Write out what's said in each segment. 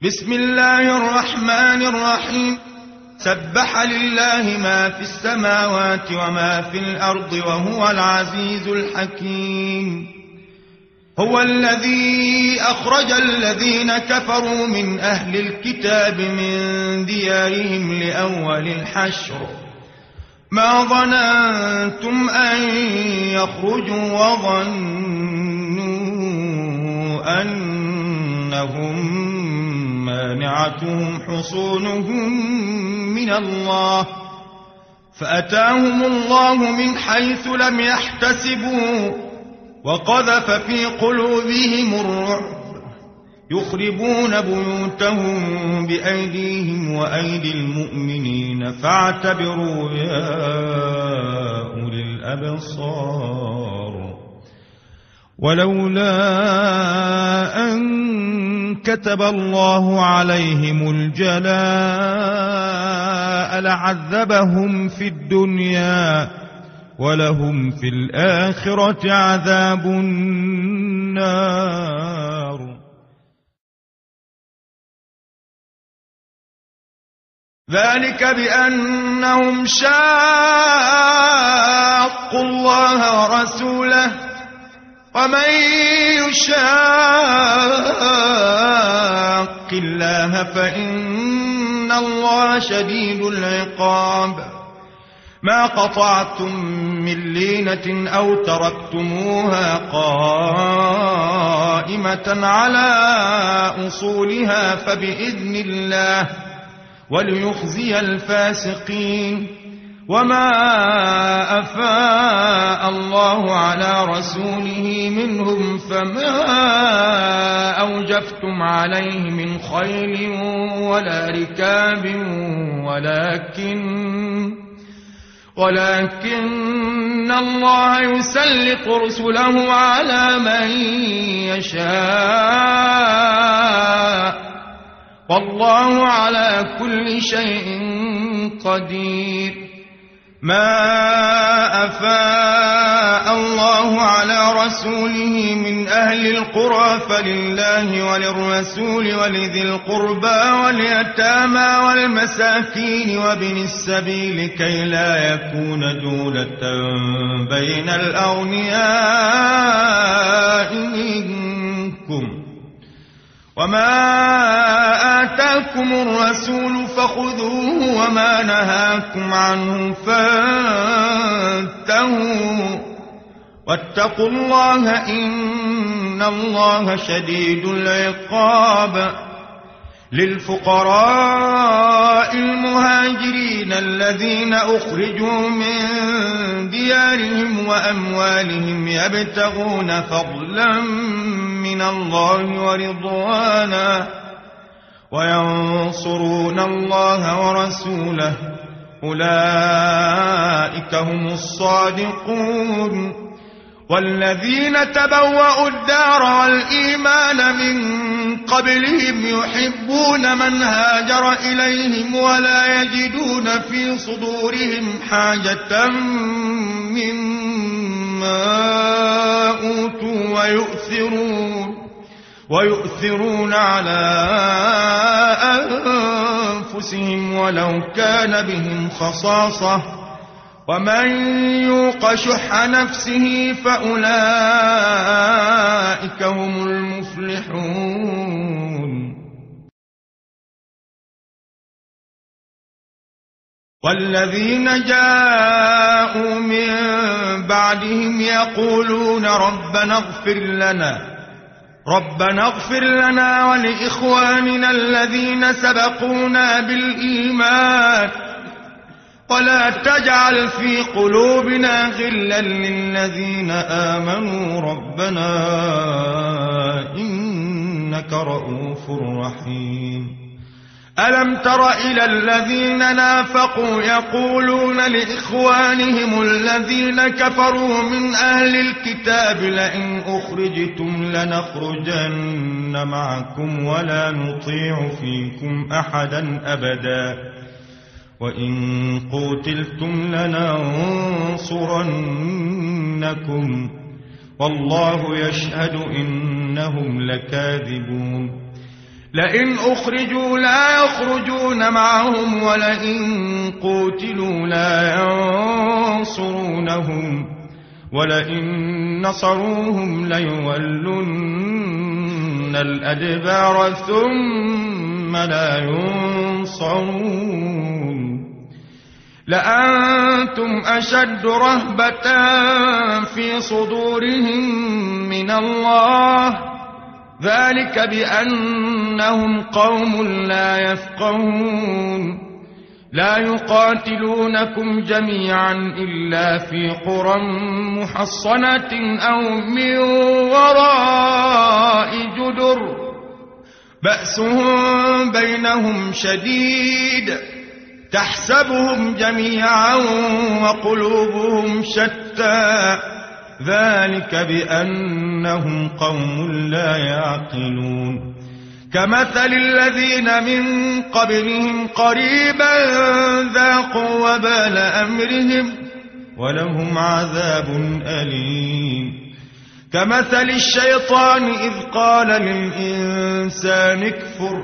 بسم الله الرحمن الرحيم. سبح لله ما في السماوات وما في الأرض وهو العزيز الحكيم. هو الذي أخرج الذين كفروا من أهل الكتاب من ديارهم لأول الحشر ما ظننتم أن يخرجوا وظنوا أنهم مانعتهم حصونهم من الله فأتاهم الله من حيث لم يحتسبوا وقذف في قلوبهم الرعب يخربون بيوتهم بأيديهم وأيدي المؤمنين فاعتبروا يا أولي الأبصار. ولولا أن كتب الله عليهم الجلاء لعذبهم في الدنيا ولهم في الآخرة عذاب النار. ذلك بأنهم شاقوا الله ورسوله ومن يشاق الله فإن الله شديد العقاب. ما قطعتم من لينة أو تركتموها قائمة على أصولها فبإذن الله وليخزي الفاسقين. وما أفاء الله على رسوله منهم فما أوجفتم عليه من خيل ولا ركاب ولكن الله يسلط رسله على من يشاء والله على كل شيء قدير. ما أفاء الله على رسوله من أهل القرى فلله وللرسول ولذي القربى واليتامى والمساكين وابن السبيل كي لا يكون دولة بين الأغنياء منكم. وما آتاكم الرسول فخذوه وما نهاكم عنه فانتهوا واتقوا الله إن الله شديد العقاب. للفقراء المهاجرين الذين أخرجوا من ديارهم وأموالهم يبتغون فضلا من الله ورضوانا وينصرون الله ورسوله أولئك هم الصادقون. والذين تبوأوا الدار والإيمان من قبلهم يحبون من هاجر إليهم ولا يجدون في صدورهم حاجة مما أوتوا ويؤثرون على أنفسهم ولو كان بهم خصاصة ومن يوق شح نفسه فأولئك هم المفلحون. والذين جاءوا من بعدهم يقولون ربنا اغفر لنا ولإخواننا الذين سبقونا بالإيمان ولا تجعل في قلوبنا غلا للذين آمنوا ربنا إنك رؤوف رحيم. ألم تر إلى الذين نافقوا يقولون لإخوانهم الذين كفروا من أهل الكتاب لئن أخرجتم لنخرجن معكم ولا نطيع فيكم أحدا أبدا وإن قتلتم لننصرنكم والله يشهد إنهم لكاذبون. لئن أخرجوا لا يخرجون معهم ولئن قوتلوا لا ينصرونهم ولئن نصروهم ليولن الأدبار ثم لا ينصرون لأنتم أشد رهبة في صدورهم من الله ذلك بأنهم قوم لا يفقهون لا يقاتلونكم جميعا إلا في قرى محصنة أو من وراء جدر بأسهم بينهم شديد تحسبهم جميعا وقلوبهم شتى ذلك بأنهم قوم لا يعقلون كمثل الذين من قبلهم قريبا ذاقوا وبال أمرهم ولهم عذاب أليم كمثل الشيطان إذ قال للإنسان اكفر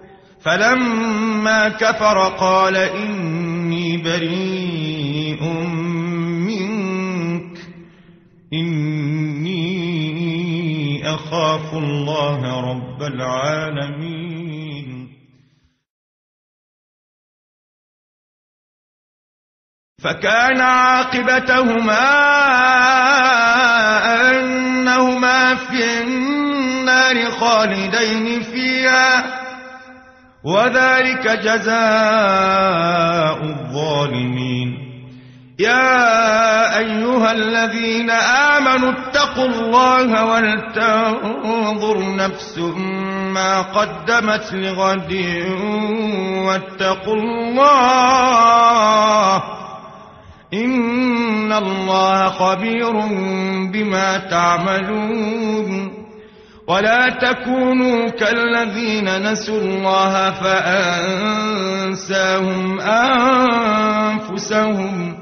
فلما كفر قال إني بريء منك إني أخاف الله رب العالمين فكان عاقبتهما أنهما في النار خالدين فيها وذلك جزاء الظالمين يا أيها الذين آمنوا اتقوا الله ولتنظر نفس ما قدمت لغد واتقوا الله إن الله خبير بما تعملون ولا تكونوا كالذين نسوا الله فأنساهم أنفسهم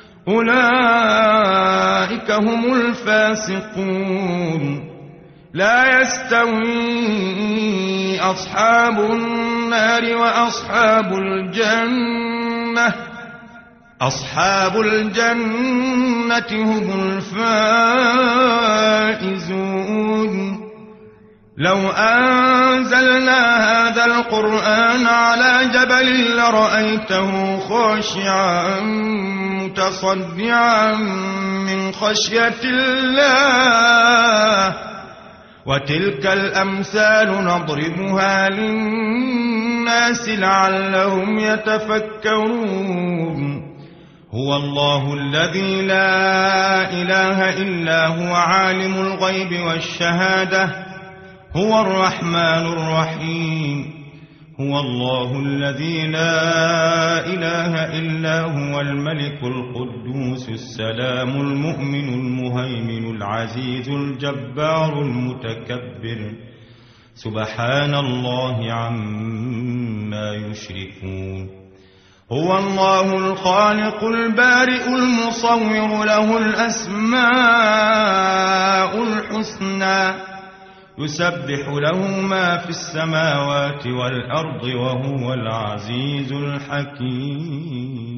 أولئك هم الفاسقون لا يستوي أصحاب النار وأصحاب الجنة أصحاب الجنة هم الفائزون لو أنزلنا هذا القرآن على جبل لرأيته خاشعا متصدعا من خشية الله وتلك الأمثال نضربها للناس لعلهم يتفكرون هو الله الذي لا إله إلا هو عالم الغيب والشهادة هو الرحمن الرحيم هو الله الذي لا إله إلا هو الملك القدوس السلام المؤمن المهيمن العزيز الجبار المتكبر سبحان الله عما يشركون هو الله الخالق البارئ المصور له الأسماء الحسنى يسبح له ما في السماوات والأرض وهو العزيز الحكيم